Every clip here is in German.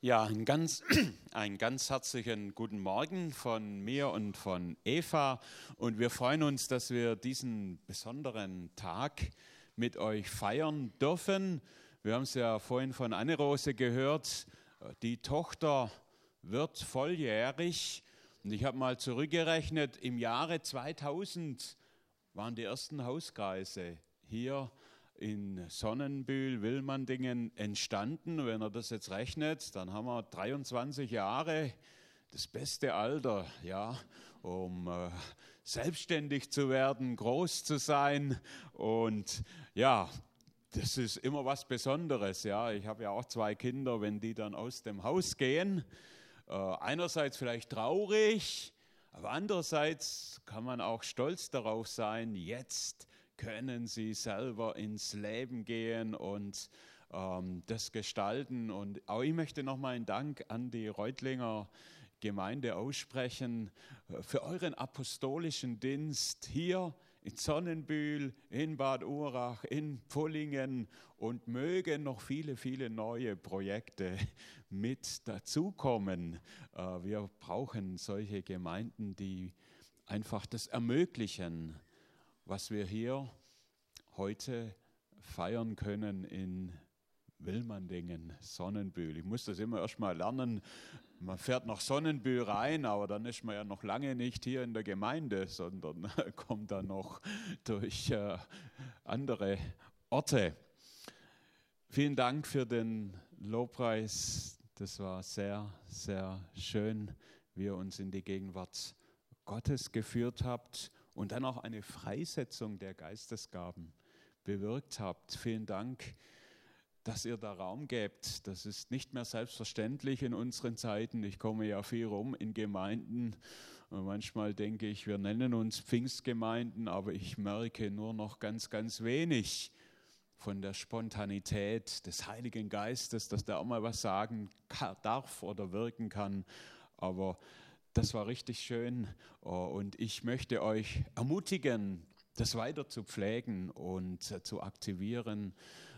Ja, einen ganz herzlichen guten Morgen von mir und von Eva. Und wir freuen uns, dass wir diesen besonderen Tag mit euch feiern dürfen. Wir haben es ja vorhin von Anne-Rose gehört. Die Tochter wird volljährig. Und ich habe mal zurückgerechnet, im Jahre 2000 waren die ersten Hauskreise hier in Sonnenbühl, Wilmandingen entstanden. Wenn er das jetzt rechnet, dann haben wir 23 Jahre, das beste Alter, ja, um selbstständig zu werden, groß zu sein. Und ja, das ist immer was Besonderes. Ja, ich habe ja auch 2 Kinder, wenn die dann aus dem Haus gehen. Einerseits vielleicht traurig, aber andererseits kann man auch stolz darauf sein, jetzt können sie selber ins Leben gehen und das gestalten. Und auch ich möchte nochmal einen Dank an die Reutlinger Gemeinde aussprechen für euren apostolischen Dienst hier in Sonnenbühl, in Bad Urach, in Pfullingen und mögen noch viele, viele neue Projekte mit dazukommen. Wir brauchen solche Gemeinden, die einfach das ermöglichen, was wir hier heute feiern können in Wilmandingen, Sonnenbühl. Ich muss das immer erst mal lernen. Man fährt nach Sonnenbühl rein, aber dann ist man ja noch lange nicht hier in der Gemeinde, sondern kommt dann noch durch andere Orte. Vielen Dank für den Lobpreis. Das war sehr, sehr schön, wie ihr uns in die Gegenwart Gottes geführt habt und dann auch eine Freisetzung der Geistesgaben bewirkt habt. Vielen Dank, dass ihr da Raum gebt. Das ist nicht mehr selbstverständlich in unseren Zeiten. Ich komme ja viel rum in Gemeinden und manchmal denke ich, wir nennen uns Pfingstgemeinden, aber ich merke nur noch ganz, ganz wenig von der Spontanität des Heiligen Geistes, dass der auch mal was sagen darf oder wirken kann. Aber das war richtig schön und ich möchte euch ermutigen, das weiter zu pflegen und zu aktivieren,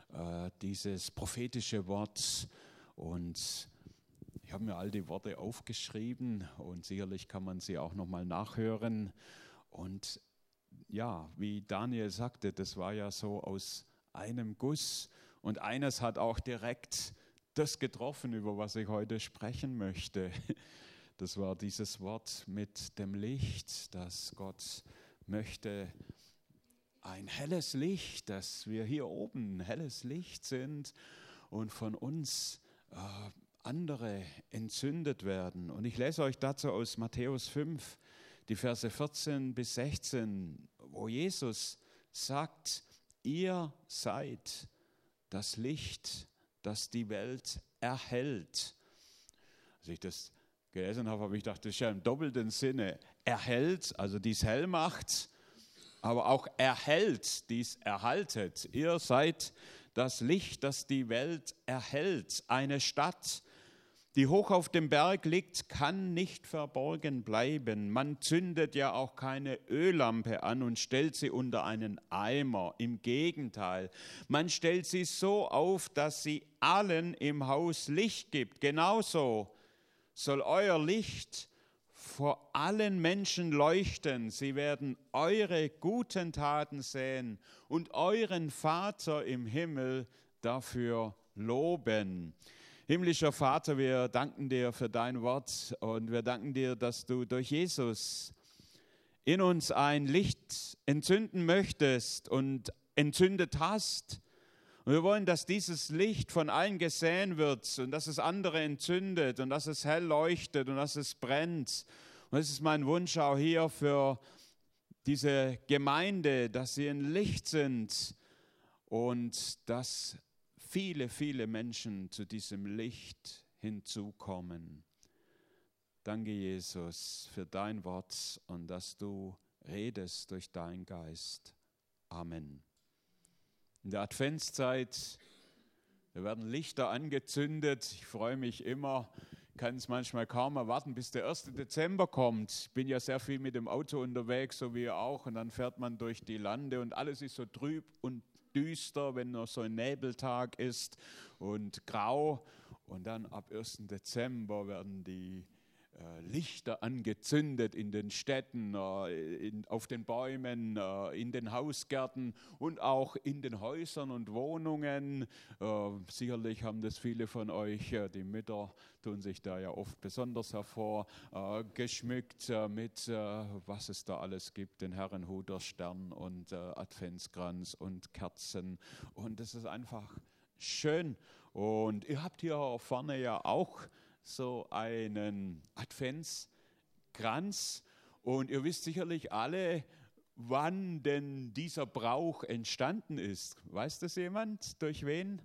dieses prophetische Wort. Und ich habe mir all die Worte aufgeschrieben und sicherlich kann man sie auch nochmal nachhören. Und ja, wie Daniel sagte, das war ja so aus einem Guss. Und eines hat auch direkt das getroffen, über was ich heute sprechen möchte. Das war dieses Wort mit dem Licht, dass Gott möchte ein helles Licht, dass wir hier oben ein helles Licht sind und von uns andere entzündet werden. Und ich lese euch dazu aus Matthäus 5, die Verse 14 bis 16, wo Jesus sagt, ihr seid das Licht, das die Welt erhellt. Als ich das gelesen habe, habe ich gedacht, das ist ja im doppelten Sinne. Erhellt, also dies hell macht, aber auch erhellt, dies erhaltet. Ihr seid das Licht, das die Welt erhellt. Eine Stadt, die hoch auf dem Berg liegt, kann nicht verborgen bleiben. Man zündet ja auch keine Öllampe an und stellt sie unter einen Eimer. Im Gegenteil, man stellt sie so auf, dass sie allen im Haus Licht gibt. Genauso soll euer Licht vor allen Menschen leuchten. Sie werden eure guten Taten sehen und euren Vater im Himmel dafür loben. Himmlischer Vater, wir danken dir für dein Wort und wir danken dir, dass du durch Jesus in uns ein Licht entzünden möchtest und entzündet hast. Und wir wollen, dass dieses Licht von allen gesehen wird und dass es andere entzündet und dass es hell leuchtet und dass es brennt. Und das ist mein Wunsch auch hier für diese Gemeinde, dass sie ein Licht sind und dass viele, viele Menschen zu diesem Licht hinzukommen. Danke, Jesus, für dein Wort und dass du redest durch deinen Geist. Amen. In der Adventszeit, da werden Lichter angezündet. Ich freue mich immer, kann es manchmal kaum erwarten, bis der 1. Dezember kommt. Ich bin ja sehr viel mit dem Auto unterwegs, so wie ihr auch. Und dann fährt man durch die Lande und alles ist so trüb und düster, wenn noch so ein Nebeltag ist und grau. Und dann ab 1. Dezember werden die Lichter angezündet in den Städten, auf den Bäumen, in den Hausgärten und auch in den Häusern und Wohnungen. Sicherlich haben das viele von euch, die Mütter tun sich da ja oft besonders hervor, geschmückt mit, was es da alles gibt, den Herrenhuter Stern und Adventskranz und Kerzen. Und das ist einfach schön. Und ihr habt hier vorne ja auch so einen Adventskranz und ihr wisst sicherlich alle, wann denn dieser Brauch entstanden ist. Weiß das jemand? Durch wen?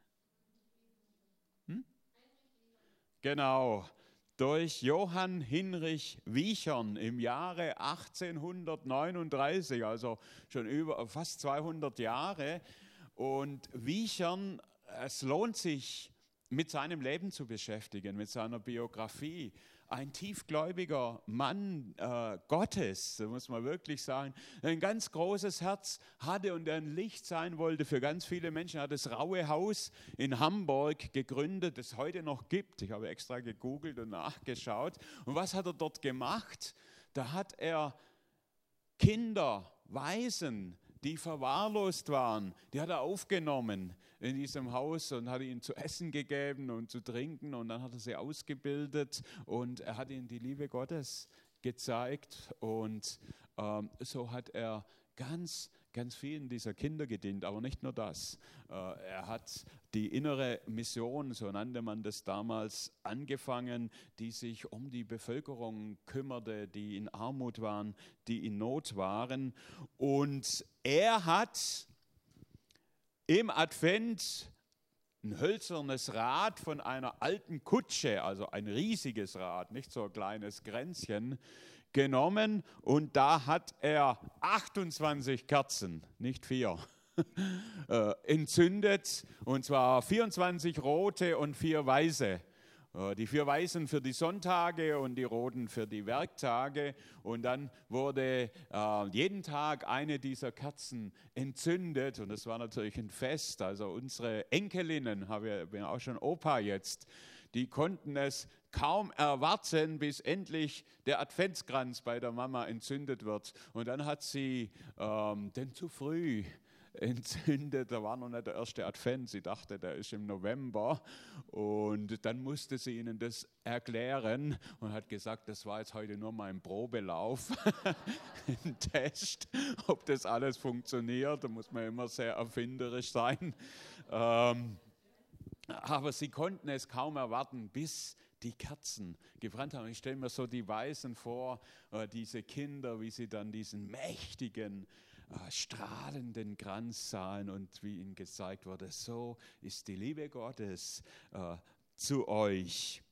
Genau, durch Johann Hinrich Wiechern im Jahre 1839, also schon über fast 200 Jahre. Und Wiechern, es lohnt sich, mit seinem Leben zu beschäftigen, mit seiner Biografie. Ein tiefgläubiger Mann Gottes, so muss man wirklich sagen, ein ganz großes Herz hatte und ein Licht sein wollte für ganz viele Menschen. Er hat das Raue Haus in Hamburg gegründet, das es heute noch gibt. Ich habe extra gegoogelt und nachgeschaut. Und was hat er dort gemacht? Da hat er Kinder, Waisen, die verwahrlost waren, die hat er aufgenommen in diesem Haus und hat ihnen zu essen gegeben und zu trinken und dann hat er sie ausgebildet und er hat ihnen die Liebe Gottes gezeigt und so hat er ganz vielen dieser Kinder gedient, aber nicht nur das. Er hat die innere Mission, so nannte man das damals, angefangen, die sich um die Bevölkerung kümmerte, die in Armut waren, die in Not waren. Und er hat im Advent ein hölzernes Rad von einer alten Kutsche, also ein riesiges Rad, nicht so ein kleines Kränzchen, genommen und da hat er 28 Kerzen, nicht 4, entzündet und zwar 24 rote und 4 weiße. Die 4 weißen für die Sonntage und die roten für die Werktage und dann wurde jeden Tag eine dieser Kerzen entzündet und das war natürlich ein Fest. Also unsere Enkelinnen, bin auch schon Opa jetzt, die konnten es kaum erwarten, bis endlich der Adventskranz bei der Mama entzündet wird. Und dann hat sie den zu früh entzündet, da war noch nicht der erste Advent, sie dachte, der ist im November und dann musste sie ihnen das erklären und hat gesagt, das war jetzt heute nur mein Probelauf, ein Test, ob das alles funktioniert, da muss man immer sehr erfinderisch sein. Aber sie konnten es kaum erwarten, bis die Kerzen gebrannt haben. Ich stelle mir so die Weisen vor, diese Kinder, wie sie dann diesen mächtigen, strahlenden Kranz sahen und wie ihnen gezeigt wurde, so ist die Liebe Gottes zu euch.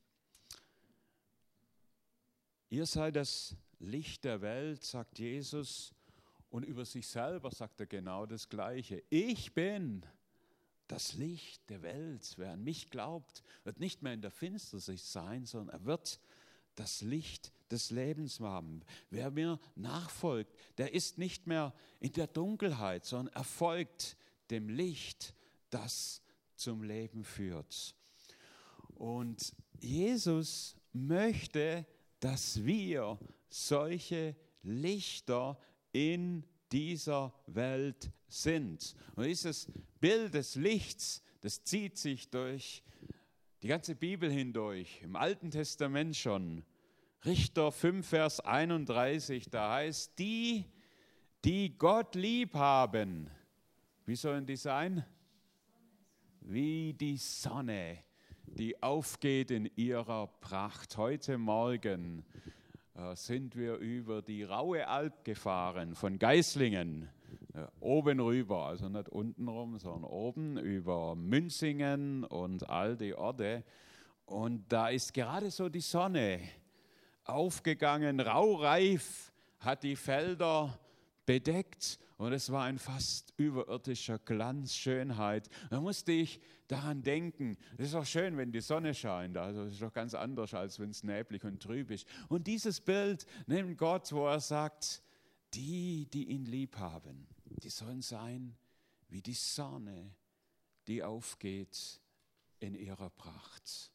Ihr seid das Licht der Welt, sagt Jesus, und über sich selber sagt er genau das Gleiche. Ich bin das Licht der Welt. Wer an mich glaubt, wird nicht mehr in der Finsternis sein, sondern er wird das Licht des Lebens haben. Wer mir nachfolgt, der ist nicht mehr in der Dunkelheit, sondern er folgt dem Licht, das zum Leben führt. Und Jesus möchte, dass wir solche Lichter in dieser Welt sind. Und dieses Bild des Lichts, das zieht sich durch die ganze Bibel hindurch, im Alten Testament schon. Richter 5, Vers 31, da heißt, die Gott lieb haben, wie sollen die sein? Wie die Sonne, die aufgeht in ihrer Pracht. Heute Morgen sind wir über die Raue Alp gefahren, von Geislingen, oben rüber, also nicht unten rum, sondern oben, über Münzingen und all die Orte. Und da ist gerade so die Sonne aufgegangen, raureif, hat die Felder bedeckt und es war ein fast überirdischer Glanz, Schönheit. Da musste ich daran denken, es ist auch schön, wenn die Sonne scheint, also es ist doch ganz anders, als wenn es neblig und trüb ist. Und dieses Bild nimmt Gott, wo er sagt, die ihn lieb haben, die sollen sein wie die Sonne, die aufgeht in ihrer Pracht.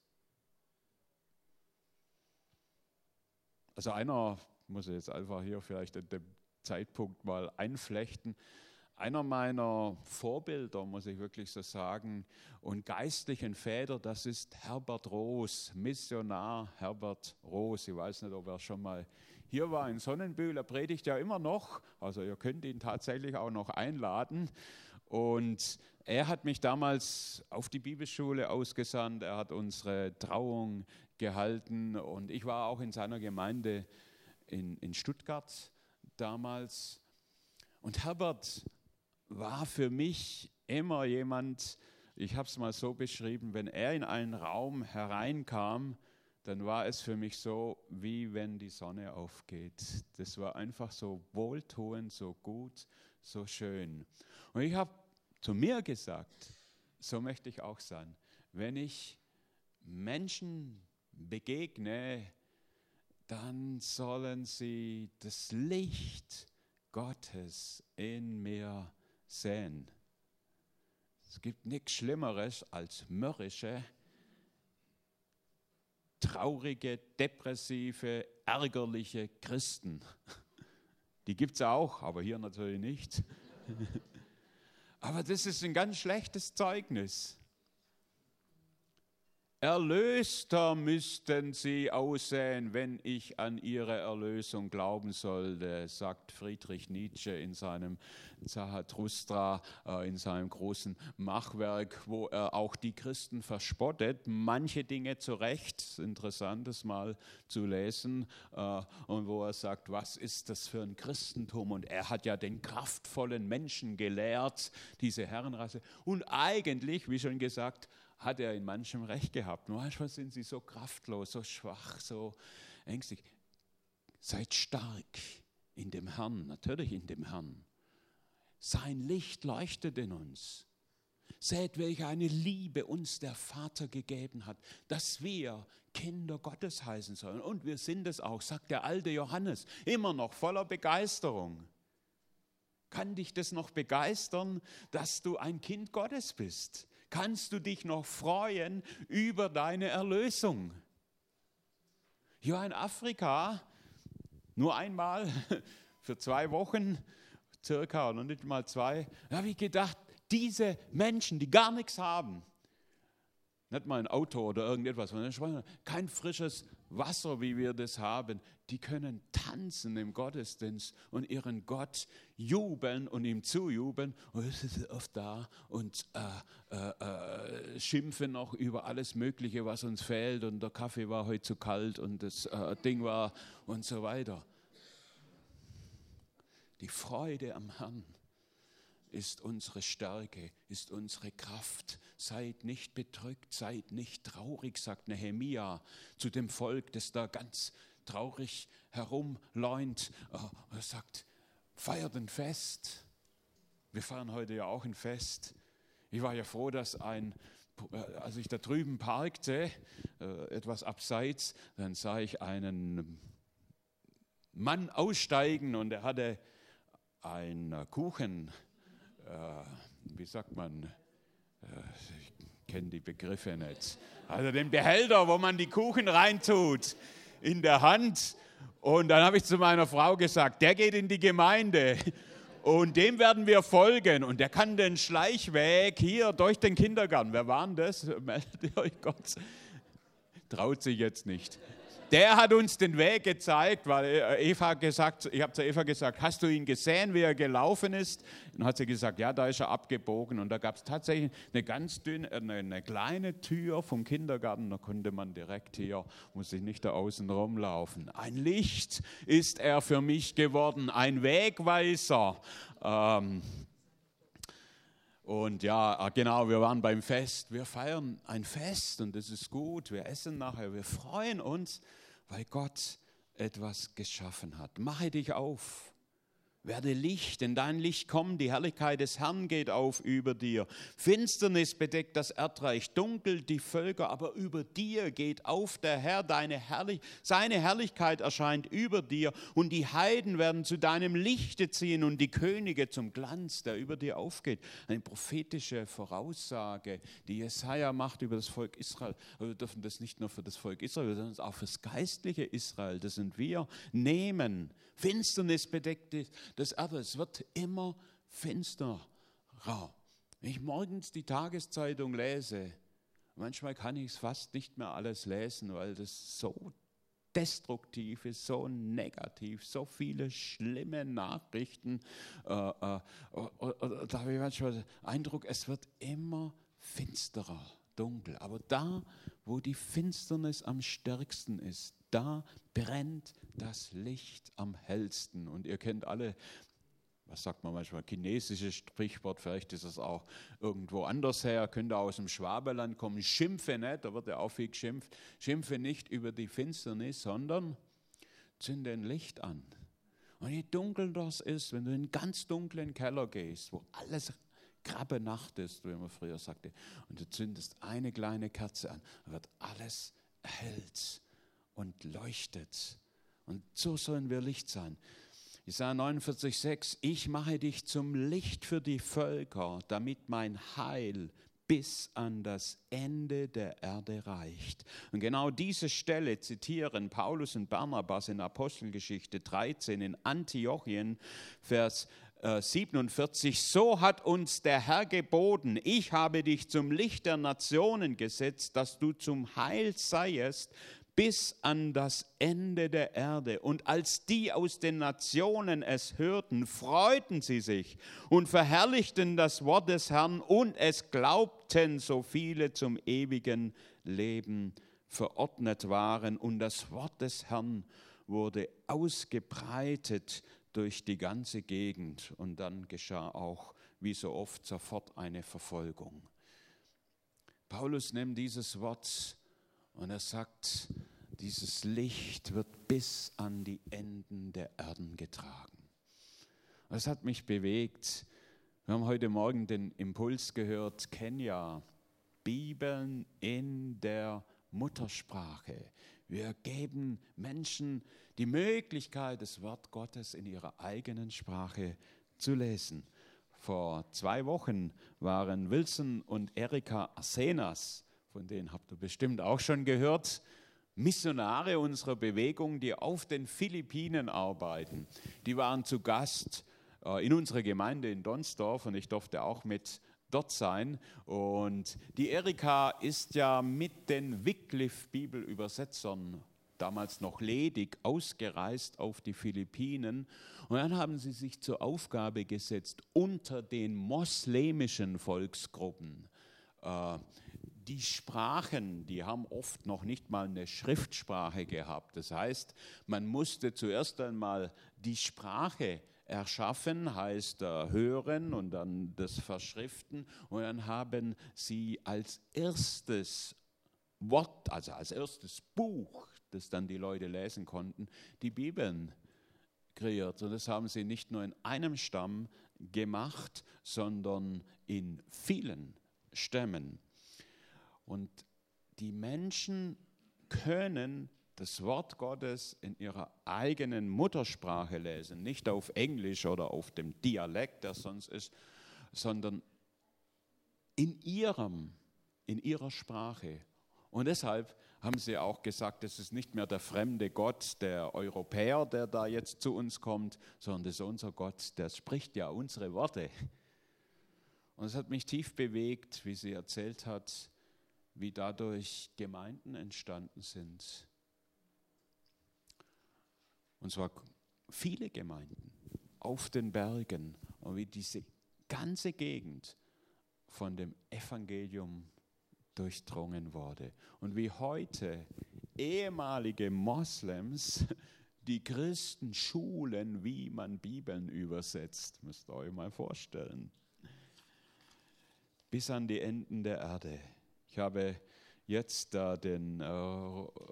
Also einer, muss ich jetzt einfach hier vielleicht an dem Zeitpunkt mal einflechten, einer meiner Vorbilder, muss ich wirklich so sagen, und geistlichen Väter, das ist Herbert Roos, Missionar Herbert Roos. Ich weiß nicht, ob er schon mal hier war in Sonnenbühl, er predigt ja immer noch, also ihr könnt ihn tatsächlich auch noch einladen. Und er hat mich damals auf die Bibelschule ausgesandt, er hat unsere Trauung gehalten und ich war auch in seiner Gemeinde in Stuttgart damals. Und Herbert war für mich immer jemand, ich habe es mal so beschrieben, wenn er in einen Raum hereinkam, dann war es für mich so, wie wenn die Sonne aufgeht. Das war einfach so wohltuend, so gut, so schön. Und ich habe zu mir gesagt, so möchte ich auch sein. Wenn ich Menschen begegne, dann sollen sie das Licht Gottes in mir sehen. Es gibt nichts Schlimmeres als mürrische, traurige, depressive, ärgerliche Christen. Die gibt es auch, aber hier natürlich nicht. Aber das ist ein ganz schlechtes Zeugnis. Erlöster müssten sie aussehen, wenn ich an ihre Erlösung glauben sollte, sagt Friedrich Nietzsche in seinem Zarathustra, in seinem großen Machwerk, wo er auch die Christen verspottet. Manche Dinge zu Recht, interessant das mal zu lesen, und wo er sagt, was ist das für ein Christentum? Und er hat ja den kraftvollen Menschen gelehrt, diese Herrenrasse. Und eigentlich, wie schon gesagt, hat er in manchem recht gehabt. Nur manchmal sind sie so kraftlos, so schwach, so ängstlich. Seid stark in dem Herrn, natürlich in dem Herrn. Sein Licht leuchtet in uns. Seht, welche eine Liebe uns der Vater gegeben hat, dass wir Kinder Gottes heißen sollen. Und wir sind es auch, sagt der alte Johannes, immer noch voller Begeisterung. Kann dich das noch begeistern, dass du ein Kind Gottes bist? Kannst du dich noch freuen über deine Erlösung? Ich war in Afrika nur einmal für 2 Wochen, circa, oder nicht mal 2. Da habe ich gedacht, diese Menschen, die gar nichts haben, nicht mal ein Auto oder irgendetwas, kein frisches Wasser, wie wir das haben, die können tanzen im Gottesdienst und ihren Gott jubeln und ihm zujubeln und es ist oft da und schimpfen noch über alles Mögliche, was uns fehlt und der Kaffee war heute zu kalt und das Ding war und so weiter. Die Freude am Herrn ist unsere Stärke, ist unsere Kraft. Seid nicht bedrückt, seid nicht traurig, sagt Nehemia zu dem Volk, das da ganz traurig herumleunt. Er sagt, feiert ein Fest. Wir feiern heute ja auch ein Fest. Ich war ja froh, dass als ich da drüben parkte, etwas abseits, dann sah ich einen Mann aussteigen und er hatte einen Kuchen, wie sagt man, ich kenne die Begriffe nicht, also den Behälter, wo man die Kuchen reintut, in der Hand. Und dann habe ich zu meiner Frau gesagt, der geht in die Gemeinde und dem werden wir folgen. Und der kann den Schleichweg hier durch den Kindergarten. Wer war denn das? Meldet euch Gott. Traut sich jetzt nicht. Der hat uns den Weg gezeigt, weil ich habe zu Eva gesagt, hast du ihn gesehen, wie er gelaufen ist? Und dann hat sie gesagt, ja, da ist er abgebogen. Und da gab es tatsächlich eine ganz dünne, eine kleine Tür vom Kindergarten. Da konnte man direkt hier, muss ich nicht da außen rumlaufen. Ein Licht ist er für mich geworden, ein Wegweiser. Und ja, genau, wir waren beim Fest. Wir feiern ein Fest und das ist gut. Wir essen nachher, wir freuen uns, weil Gott etwas geschaffen hat. Mache dich auf. Werde Licht, denn dein Licht kommt, die Herrlichkeit des Herrn geht auf über dir. Finsternis bedeckt das Erdreich, dunkel die Völker, aber über dir geht auf der Herr, seine Herrlichkeit erscheint über dir und die Heiden werden zu deinem Lichte ziehen und die Könige zum Glanz, der über dir aufgeht. Eine prophetische Voraussage, die Jesaja macht über das Volk Israel. Aber wir dürfen das nicht nur für das Volk Israel, sondern auch für das geistliche Israel, das sind wir, nehmen. Finsternis bedeckt das Erde, es wird immer finsterer. Wenn ich morgens die Tageszeitung lese, manchmal kann ich es fast nicht mehr alles lesen, weil das so destruktiv ist, so negativ, so viele schlimme Nachrichten. Da habe ich manchmal den Eindruck, es wird immer finsterer, dunkel. Aber da, wo die Finsternis am stärksten ist, da brennt das Licht am hellsten. Und ihr kennt alle, was sagt man manchmal, chinesisches Sprichwort, vielleicht ist es auch irgendwo anders her, könnte aus dem Schwabenland kommen, schimpfe nicht, da wird ja auch viel geschimpft, schimpfe nicht über die Finsternis, sondern zünde ein Licht an. Und je dunkel das ist, wenn du in einen ganz dunklen Keller gehst, wo alles Grabbe Nacht ist, wie man früher sagte, und du zündest eine kleine Kerze an, dann wird alles erhellt und leuchtet. Und so sollen wir Licht sein. Jesaja 49,6: Ich mache dich zum Licht für die Völker, damit mein Heil bis an das Ende der Erde reicht. Und genau diese Stelle zitieren Paulus und Barnabas in Apostelgeschichte 13 in Antiochien, Vers 47, so hat uns der Herr geboten, ich habe dich zum Licht der Nationen gesetzt, dass du zum Heil seiest bis an das Ende der Erde. Und als die aus den Nationen es hörten, freuten sie sich und verherrlichten das Wort des Herrn und es glaubten so viele zum ewigen Leben verordnet waren. Und das Wort des Herrn wurde ausgebreitet durch die ganze Gegend. Und dann geschah auch, wie so oft, sofort eine Verfolgung. Paulus nimmt dieses Wort und er sagt, dieses Licht wird bis an die Enden der Erden getragen. Das hat mich bewegt. Wir haben heute Morgen den Impuls gehört, Kenia, Bibeln in der Muttersprache. Wir geben Menschen die Möglichkeit, das Wort Gottes in ihrer eigenen Sprache zu lesen. Vor 2 Wochen waren Wilson und Erika Arsenas, von denen habt ihr bestimmt auch schon gehört, Missionare unserer Bewegung, die auf den Philippinen arbeiten. Die waren zu Gast in unserer Gemeinde in Donsdorf und ich durfte auch mit dort sein. Und die Erika ist ja mit den Wycliffe-Bibelübersetzern, damals noch ledig, ausgereist auf die Philippinen. Und dann haben sie sich zur Aufgabe gesetzt, unter den moslemischen Volksgruppen, die Sprachen, die haben oft noch nicht mal eine Schriftsprache gehabt. Das heißt, man musste zuerst einmal die Sprache erschaffen, heißt hören und dann das Verschriften. Und dann haben sie als erstes Wort, also als erstes Buch, das dann die Leute lesen konnten, die Bibeln kreiert. Und das haben sie nicht nur in einem Stamm gemacht, sondern in vielen Stämmen. Und die Menschen können das Wort Gottes in ihrer eigenen Muttersprache lesen, nicht auf Englisch oder auf dem Dialekt, der sonst ist, sondern in ihrer Sprache. Und deshalb haben sie auch gesagt, es ist nicht mehr der fremde Gott, der Europäer, der da jetzt zu uns kommt, sondern das ist unser Gott, der spricht ja unsere Worte. Und es hat mich tief bewegt, wie sie erzählt hat, wie dadurch Gemeinden entstanden sind. Und zwar viele Gemeinden auf den Bergen und wie diese ganze Gegend von dem Evangelium durchdrungen wurde. Und wie heute ehemalige Moslems die Christen schulen, wie man Bibeln übersetzt. Müsst ihr euch mal vorstellen. Bis an die Enden der Erde. Ich habe jetzt den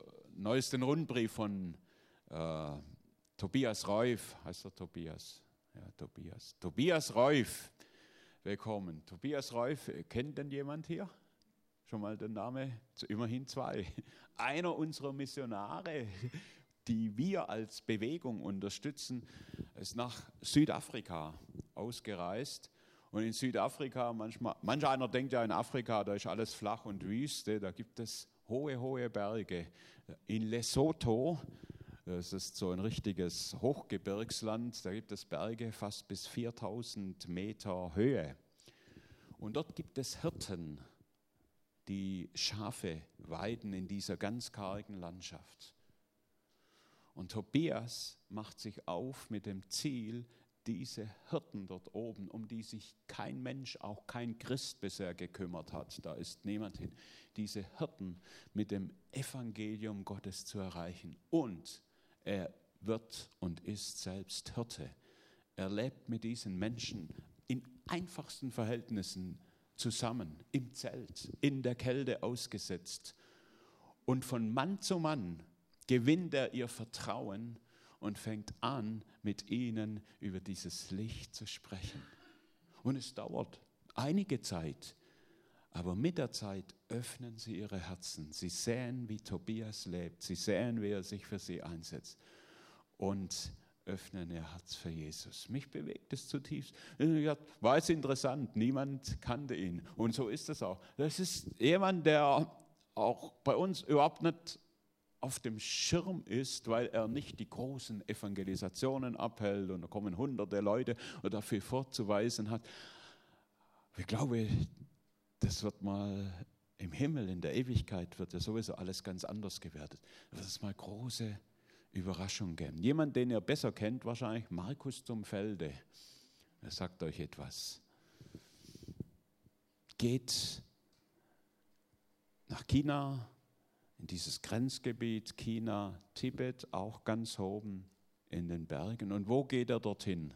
neuesten Rundbrief von Tobias Reuf, heißt er Tobias? Ja, Tobias. Tobias Reuf, willkommen. Tobias Reuf, kennt denn jemand hier? Schon mal den Namen? Immerhin 2. Einer unserer Missionare, die wir als Bewegung unterstützen, ist nach Südafrika ausgereist. Und in Südafrika, manch einer denkt ja in Afrika, da ist alles flach und Wüste, da gibt es hohe, hohe Berge. In Lesotho, das ist so ein richtiges Hochgebirgsland, da gibt es Berge fast bis 4000 Meter Höhe. Und dort gibt es Hirten, die Schafe weiden in dieser ganz kargen Landschaft. Und Tobias macht sich auf mit dem Ziel, diese Hirten dort oben, um die sich kein Mensch, auch kein Christ bisher gekümmert hat, da ist niemand hin, diese Hirten mit dem Evangelium Gottes zu erreichen. Und er wird und ist selbst Hirte. Er lebt mit diesen Menschen in einfachsten Verhältnissen zusammen, im Zelt, in der Kälte ausgesetzt. Und von Mann zu Mann gewinnt er ihr Vertrauen und fängt an, mit ihnen über dieses Licht zu sprechen. Und es dauert einige Zeit, aber mit der Zeit öffnen sie ihre Herzen. Sie sehen, wie Tobias lebt. Sie sehen, wie er sich für sie einsetzt. Und öffnen ihr Herz für Jesus. Mich bewegt es zutiefst. War es interessant, niemand kannte ihn. Und so ist es auch. Das ist jemand, der auch bei uns überhaupt nicht auf dem Schirm ist, weil er nicht die großen Evangelisationen abhält und da kommen hunderte Leute oder viel vorzuweisen hat. Ich glaube, das wird mal im Himmel, in der Ewigkeit, wird ja sowieso alles ganz anders gewertet. Da wird es mal große Überraschung geben. Jemand, den ihr besser kennt, wahrscheinlich Markus zum Felde. Er sagt euch etwas. Geht nach China, in dieses Grenzgebiet China, Tibet, auch ganz oben in den Bergen. Und wo geht er dorthin?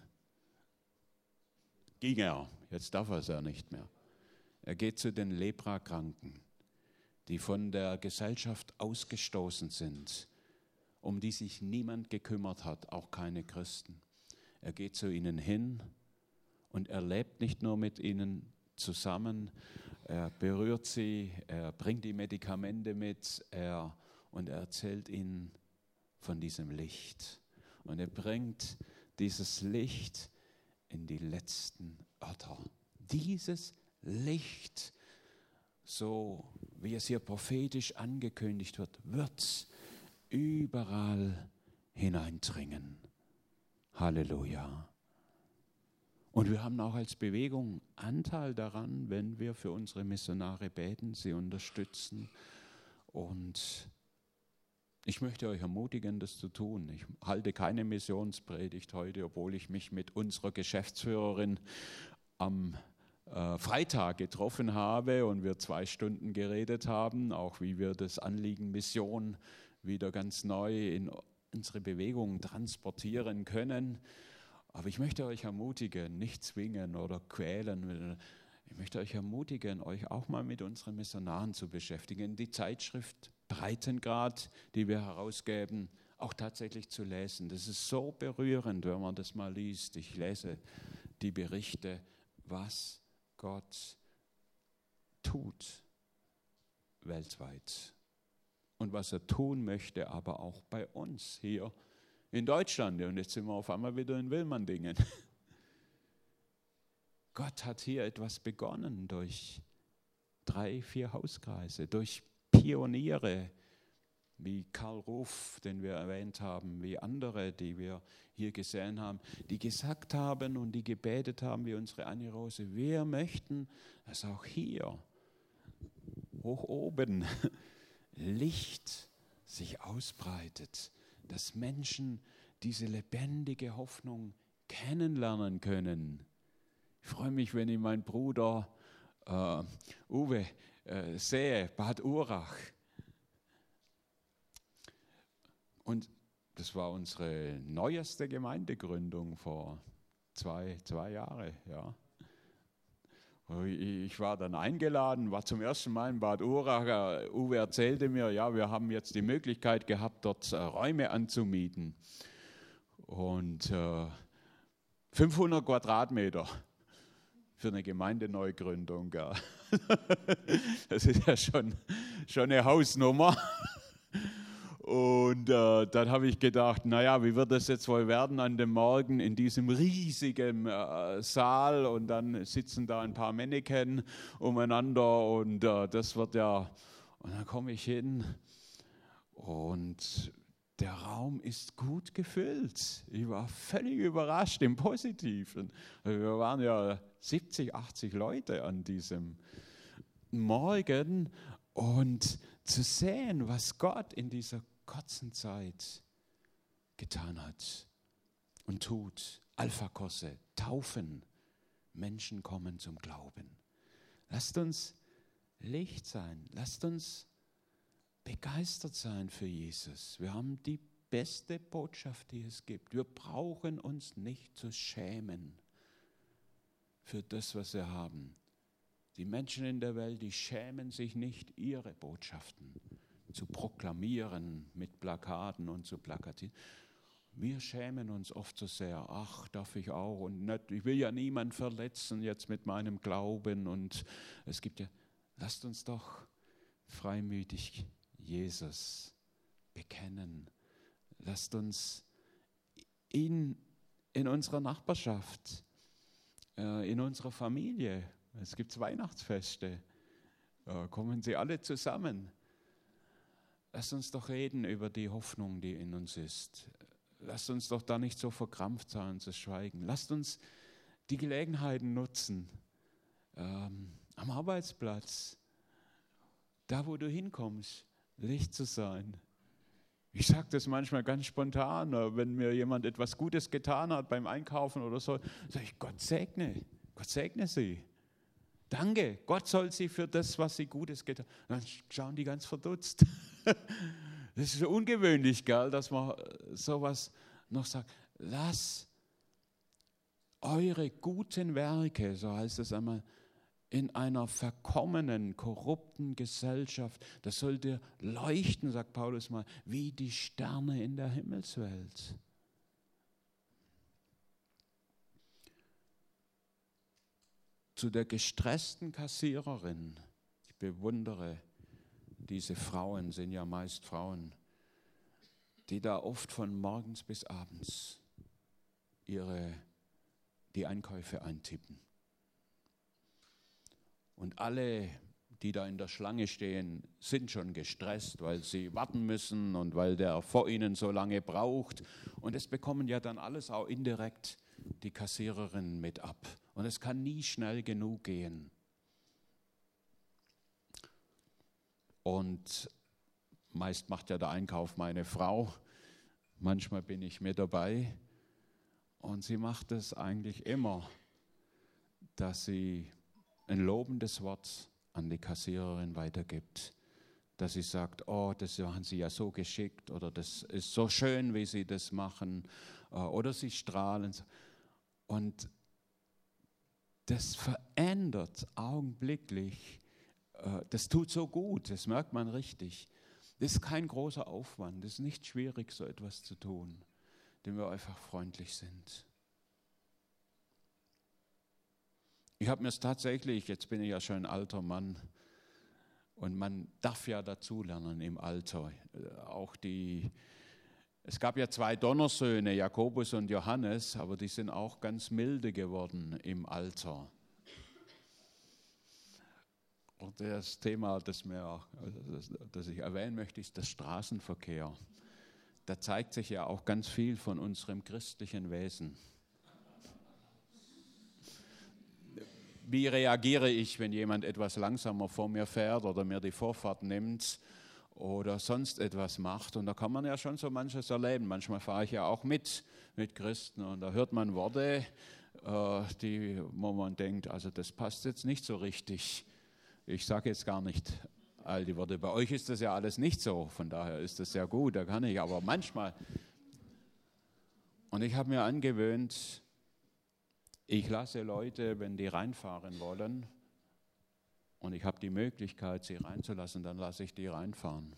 Ging er, jetzt darf er es ja nicht mehr. Er geht zu den Leprakranken, die von der Gesellschaft ausgestoßen sind, um die sich niemand gekümmert hat, auch keine Christen. Er geht zu ihnen hin und er lebt nicht nur mit ihnen zusammen, er berührt sie, er bringt die Medikamente mit und er erzählt ihnen von diesem Licht. Und er bringt dieses Licht in die letzten Örter. Dieses Licht, so wie es hier prophetisch angekündigt wird überall hineindringen. Halleluja. Und wir haben auch als Bewegung Anteil daran, wenn wir für unsere Missionare beten, sie unterstützen. Und ich möchte euch ermutigen, das zu tun. Ich halte keine Missionspredigt heute, obwohl ich mich mit unserer Geschäftsführerin am Freitag getroffen habe und wir 2 Stunden geredet haben, auch wie wir das Anliegen Mission wieder ganz neu in unsere Bewegung transportieren können. Aber ich möchte euch ermutigen, nicht zwingen oder quälen. Ich möchte euch ermutigen, euch auch mal mit unseren Missionaren zu beschäftigen. Die Zeitschrift Breitengrad, die wir herausgeben, auch tatsächlich zu lesen. Das ist so berührend, wenn man das mal liest. Ich lese die Berichte, was Gott tut weltweit. Und was er tun möchte, aber auch bei uns hier in Deutschland. Und jetzt sind wir auf einmal wieder in Wilmerdingen. Gott hat hier etwas begonnen durch 3, 4 Hauskreise, durch Pioniere wie Karl Ruf, den wir erwähnt haben, wie andere, die wir hier gesehen haben, die gesagt haben und die gebetet haben, wie unsere Annie Rose, wir möchten, dass auch hier hoch oben Licht sich ausbreitet, dass Menschen diese lebendige Hoffnung kennenlernen können. Ich freue mich, wenn ich meinen Bruder Uwe sehe, Bad Urach. Und das war unsere neueste Gemeindegründung vor 2 Jahren. Ja. Ich war dann eingeladen, war zum ersten Mal in Bad Urach. Uwe erzählte mir, ja, wir haben jetzt die Möglichkeit gehabt, dort Räume anzumieten. Und 500 Quadratmeter für eine Gemeindeneugründung. Gell? Das ist ja schon eine Hausnummer. Und dann habe ich gedacht, naja, wie wird das jetzt wohl werden an dem Morgen in diesem riesigen Saal, und dann sitzen da ein paar Mannequin umeinander und das wird ja, und dann komme ich hin und der Raum ist gut gefüllt. Ich war völlig überrascht im Positiven. Wir waren ja 70, 80 Leute an diesem Morgen, und zu sehen, was Gott in dieser kurzen Zeit getan hat und tut. Alpha-Kurse, Taufen, Menschen kommen zum Glauben. Lasst uns Licht sein, lasst uns begeistert sein für Jesus. Wir haben die beste Botschaft, die es gibt. Wir brauchen uns nicht zu schämen für das, was wir haben. Die Menschen in der Welt, die schämen sich nicht, ihre Botschaften zu proklamieren mit Plakaten und zu plakatieren. Wir schämen uns oft so sehr. Ach, darf ich auch? Und nicht, ich will ja niemanden verletzen jetzt mit meinem Glauben. Und es gibt ja, lasst uns doch freimütig Jesus bekennen. Lasst uns in unserer Nachbarschaft, in unserer Familie, es gibt Weihnachtsfeste, kommen sie alle zusammen. Lasst uns doch reden über die Hoffnung, die in uns ist. Lasst uns doch da nicht so verkrampft sein, zu schweigen. Lasst uns die Gelegenheiten nutzen, am Arbeitsplatz, da wo du hinkommst, Licht zu sein. Ich sage das manchmal ganz spontan, wenn mir jemand etwas Gutes getan hat beim Einkaufen oder so, sage ich, Gott segne sie. Danke, Gott soll sie für das, was sie Gutes getan hat. Dann schauen die ganz verdutzt. Das ist ungewöhnlich, gell, dass man sowas noch sagt. Lass eure guten Werke, so heißt es einmal, in einer verkommenen, korrupten Gesellschaft, das soll dir leuchten, sagt Paulus mal, wie die Sterne in der Himmelswelt. Zu der gestressten Kassiererin, ich bewundere diese Frauen, sind ja meist Frauen, die da oft von morgens bis abends die Einkäufe eintippen. Und alle, die da in der Schlange stehen, sind schon gestresst, weil sie warten müssen und weil der vor ihnen so lange braucht. Und es bekommen ja dann alles auch indirekt die Kassiererinnen mit ab. Und es kann nie schnell genug gehen. Und meist macht ja der Einkauf meine Frau. Manchmal bin ich mit dabei. Und sie macht es eigentlich immer, dass sie ein lobendes Wort an die Kassiererin weitergibt. Dass sie sagt, oh, das machen Sie ja so geschickt oder das ist so schön, wie Sie das machen. Oder sie strahlen. Und das verändert augenblicklich. Das tut so gut, das merkt man richtig. Das ist kein großer Aufwand, das ist nicht schwierig, so etwas zu tun, indem wir einfach freundlich sind. Ich habe mir es tatsächlich, jetzt bin ich ja schon ein alter Mann und man darf ja dazulernen im Alter. Es gab ja 2 Donnersöhne, Jakobus und Johannes, aber die sind auch ganz milde geworden im Alter. Und das Thema, das ich erwähnen möchte, ist der Straßenverkehr. Da zeigt sich ja auch ganz viel von unserem christlichen Wesen. Wie reagiere ich, wenn jemand etwas langsamer vor mir fährt oder mir die Vorfahrt nimmt oder sonst etwas macht? Und da kann man ja schon so manches erleben. Manchmal fahre ich ja auch mit Christen und da hört man Worte, wo man denkt, also das passt jetzt nicht so richtig. Ich sage jetzt gar nicht all die Worte. Bei euch ist das ja alles nicht so, von daher ist das sehr gut, da kann ich. Aber manchmal, und ich habe mir angewöhnt, ich lasse Leute, wenn die reinfahren wollen und ich habe die Möglichkeit, sie reinzulassen, dann lasse ich die reinfahren.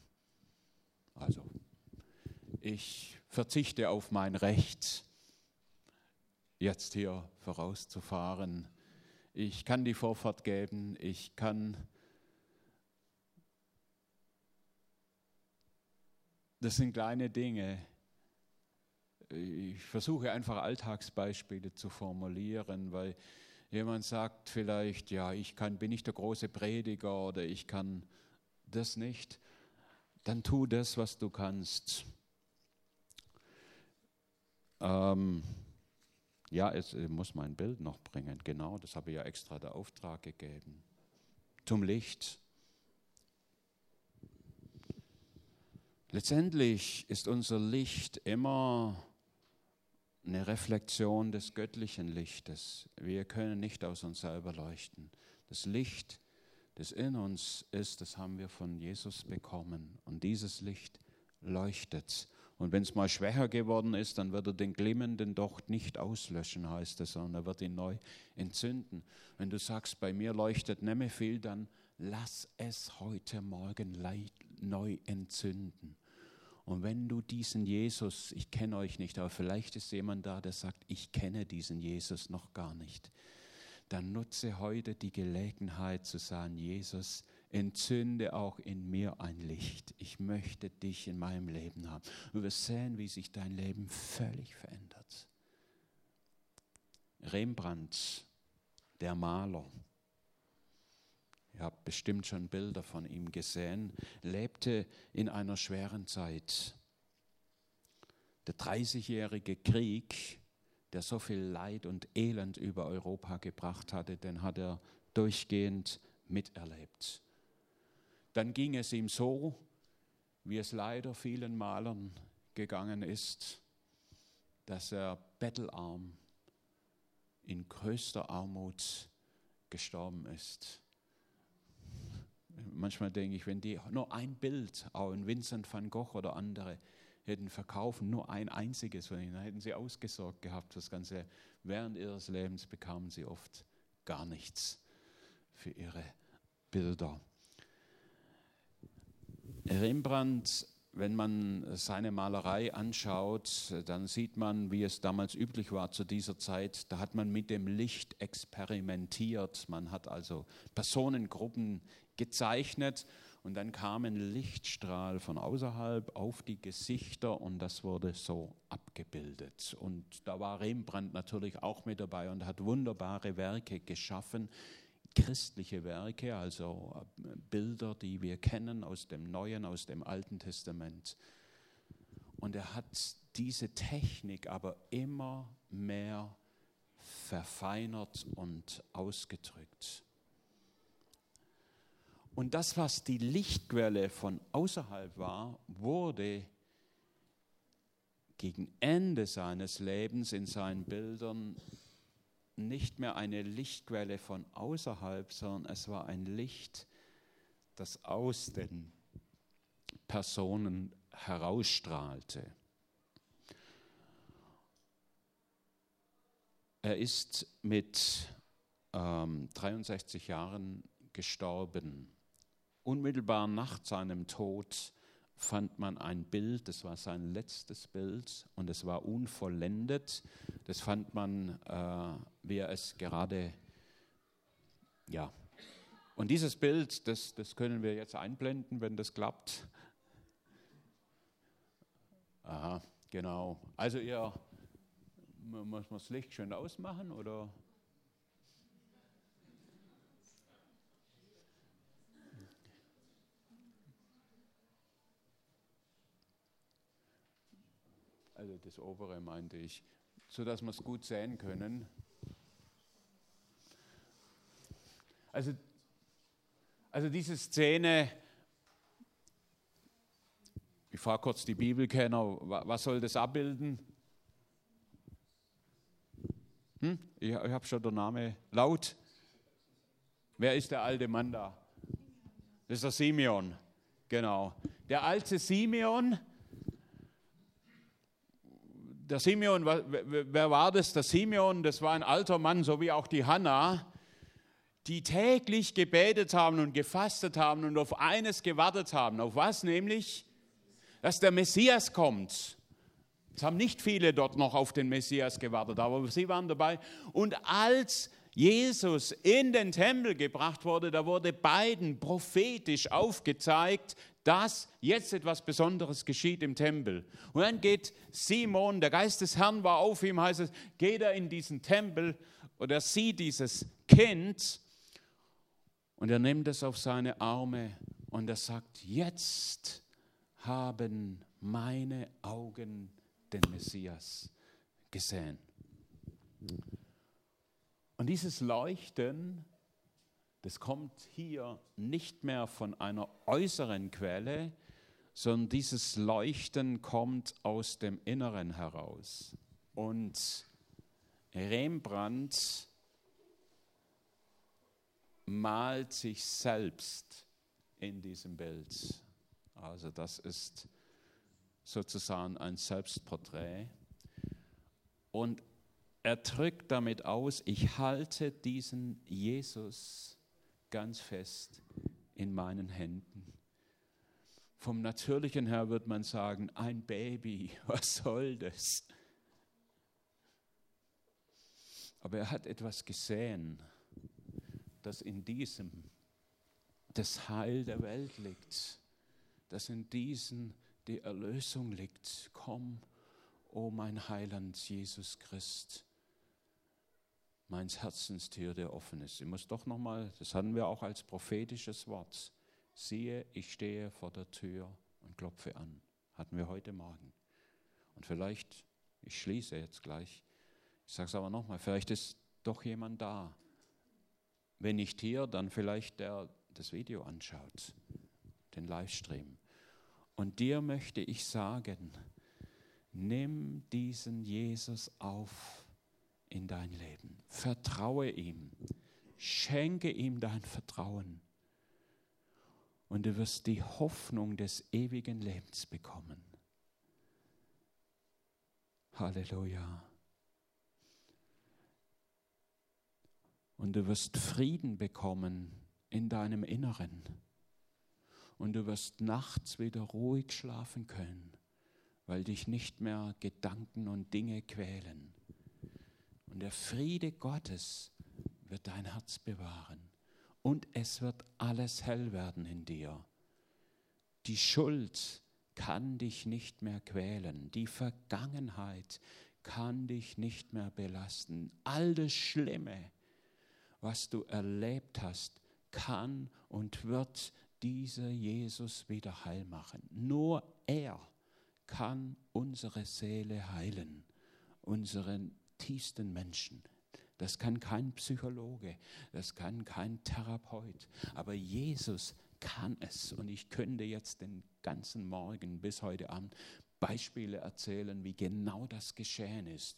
Also, ich verzichte auf mein Recht, jetzt hier vorauszufahren. Ich kann die Vorfahrt geben, das sind kleine Dinge. Ich versuche einfach Alltagsbeispiele zu formulieren, weil jemand sagt vielleicht, ja, bin nicht der große Prediger oder ich kann das nicht. Dann tu das, was du kannst. Ich muss mein Bild noch bringen, genau, das habe ich ja extra der Auftrag gegeben. Zum Licht. Letztendlich ist unser Licht immer eine Reflexion des göttlichen Lichtes. Wir können nicht aus uns selber leuchten. Das Licht, das in uns ist, das haben wir von Jesus bekommen. Und dieses Licht leuchtet. Und wenn es mal schwächer geworden ist, dann wird er den glimmenden Docht nicht auslöschen, heißt es, sondern er wird ihn neu entzünden. Wenn du sagst, bei mir leuchtet nicht mehr viel, dann lass es heute Morgen neu entzünden. Und wenn du diesen Jesus, ich kenne euch nicht, aber vielleicht ist jemand da, der sagt, ich kenne diesen Jesus noch gar nicht, dann nutze heute die Gelegenheit zu sagen, Jesus, entzünde auch in mir ein Licht. Ich möchte dich in meinem Leben haben. Du wirst sehen, wie sich dein Leben völlig verändert. Rembrandt, der Maler, ihr habt bestimmt schon Bilder von ihm gesehen, lebte in einer schweren Zeit. Der 30-jährige Krieg, der so viel Leid und Elend über Europa gebracht hatte, den hat er durchgehend miterlebt. Dann ging es ihm so, wie es leider vielen Malern gegangen ist, dass er bettelarm in größter Armut gestorben ist. Manchmal denke ich, wenn die nur ein Bild, auch in Vincent van Gogh oder andere, hätten verkaufen, nur ein einziges von ihnen, dann hätten sie ausgesorgt gehabt für das Ganze. Während ihres Lebens bekamen sie oft gar nichts für ihre Bilder. Rembrandt, wenn man seine Malerei anschaut, dann sieht man, wie es damals üblich war zu dieser Zeit. Da hat man mit dem Licht experimentiert. Man hat also Personengruppen gezeichnet und dann kam ein Lichtstrahl von außerhalb auf die Gesichter und das wurde so abgebildet. Und da war Rembrandt natürlich auch mit dabei und hat wunderbare Werke geschaffen, christliche Werke, also Bilder, die wir kennen aus dem Neuen, aus dem Alten Testament. Und er hat diese Technik aber immer mehr verfeinert und ausgedrückt. Und das, was die Lichtquelle von außerhalb war, wurde gegen Ende seines Lebens in seinen Bildern nicht mehr eine Lichtquelle von außerhalb, sondern es war ein Licht, das aus den Personen herausstrahlte. Er ist mit 63 Jahren gestorben. Unmittelbar nach seinem Tod fand man ein Bild, das war sein letztes Bild und es war unvollendet. Das fand man, wie er es gerade, ja. Und dieses Bild, das können wir jetzt einblenden, wenn das klappt. Aha, genau. Also muss man das Licht schön ausmachen, oder? Also das obere meinte ich, so dass wir es gut sehen können. Also diese Szene, ich frage kurz die Bibelkenner, was soll das abbilden? Ich habe schon den Namen laut. Wer ist der alte Mann da? Das ist der Simeon, genau. Der alte Simeon. Der Simeon, wer war das? Der Simeon, das war ein alter Mann, so wie auch die Hannah, die täglich gebetet haben und gefastet haben und auf eines gewartet haben. Auf was nämlich? Dass der Messias kommt. Es haben nicht viele dort noch auf den Messias gewartet, aber sie waren dabei. Und als Jesus in den Tempel gebracht wurde, da wurde beiden prophetisch aufgezeigt, dass jetzt etwas Besonderes geschieht im Tempel. Und dann geht Simon, der Geist des Herrn war auf ihm, heißt es, geht er in diesen Tempel und er sieht dieses Kind und er nimmt es auf seine Arme und er sagt, jetzt haben meine Augen den Messias gesehen. Und dieses Leuchten, das kommt hier nicht mehr von einer äußeren Quelle, sondern dieses Leuchten kommt aus dem Inneren heraus. Und Rembrandt malt sich selbst in diesem Bild. Also das ist sozusagen ein Selbstporträt. Und er drückt damit aus, ich halte diesen Jesus ganz fest in meinen Händen. Vom Natürlichen her würde man sagen, ein Baby, was soll das? Aber er hat etwas gesehen, dass in diesem das Heil der Welt liegt, dass in diesem die Erlösung liegt. Komm, o mein Heiland Jesus Christ, meines Herzenstür, der offen ist. Ich muss doch nochmal, das hatten wir auch als prophetisches Wort. Siehe, ich stehe vor der Tür und klopfe an. Hatten wir heute Morgen. Und vielleicht, ich schließe jetzt gleich, ich sage es aber nochmal, vielleicht ist doch jemand da. Wenn nicht hier, dann vielleicht der das Video anschaut, den Livestream. Und dir möchte ich sagen, nimm diesen Jesus auf in dein Leben. Vertraue ihm. Schenke ihm dein Vertrauen. Und du wirst die Hoffnung des ewigen Lebens bekommen. Halleluja. Und du wirst Frieden bekommen in deinem Inneren. Und du wirst nachts wieder ruhig schlafen können, weil dich nicht mehr Gedanken und Dinge quälen. Und der Friede Gottes wird dein Herz bewahren. Und es wird alles hell werden in dir. Die Schuld kann dich nicht mehr quälen. Die Vergangenheit kann dich nicht mehr belasten. All das Schlimme, was du erlebt hast, kann und wird dieser Jesus wieder heil machen. Nur er kann unsere Seele heilen, unseren tiefsten Menschen. Das kann kein Psychologe, das kann kein Therapeut, aber Jesus kann es. Und ich könnte jetzt den ganzen Morgen bis heute Abend Beispiele erzählen, wie genau das geschehen ist.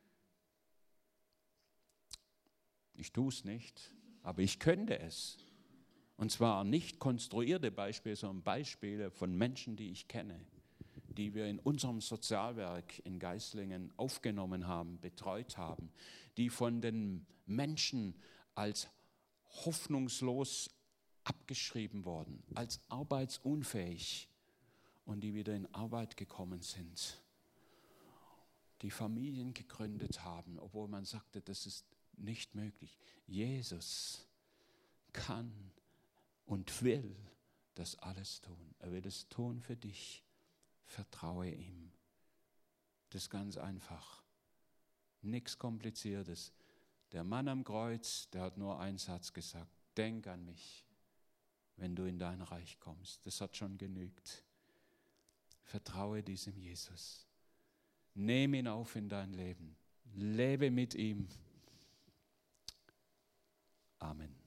Ich tue es nicht, aber ich könnte es. Und zwar nicht konstruierte Beispiele, sondern Beispiele von Menschen, die ich kenne, die wir in unserem Sozialwerk in Geislingen aufgenommen haben, betreut haben, die von den Menschen als hoffnungslos abgeschrieben wurden, als arbeitsunfähig und die wieder in Arbeit gekommen sind, die Familien gegründet haben, obwohl man sagte, das ist nicht möglich. Jesus kann und will das alles tun. Er will es tun für dich. Vertraue ihm. Das ist ganz einfach. Nichts Kompliziertes. Der Mann am Kreuz, der hat nur einen Satz gesagt. Denk an mich, wenn du in dein Reich kommst. Das hat schon genügt. Vertraue diesem Jesus. Nimm ihn auf in dein Leben. Lebe mit ihm. Amen.